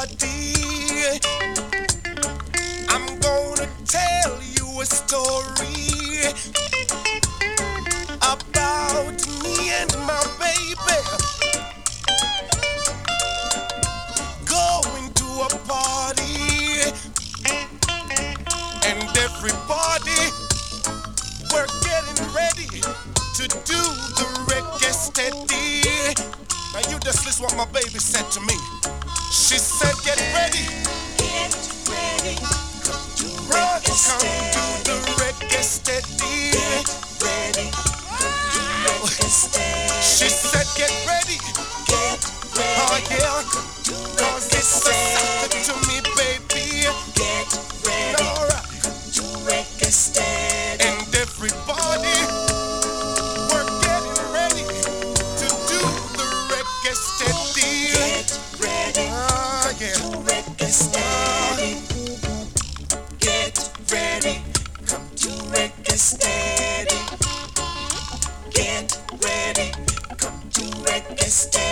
party. I'm gonna tell you a story about me and my baby going to a party, and everybody we're getting ready to do the reggae steady. Now you just listen what my baby said to me. She said, get ready. Get ready. Come to reggae steady. Come to the reggae steady. Get ready. Come to reggae steady. She said, get ready. Get ready. Oh yeah. Come to reggae steady. To me, baby. Get ready. All right. Come to reggae steady. And everybody, we're getting ready to do the reggae steady. Get ready. Yeah. To reggae steady. Get ready. Come to reggae steady. Get ready. Come to reggae steady.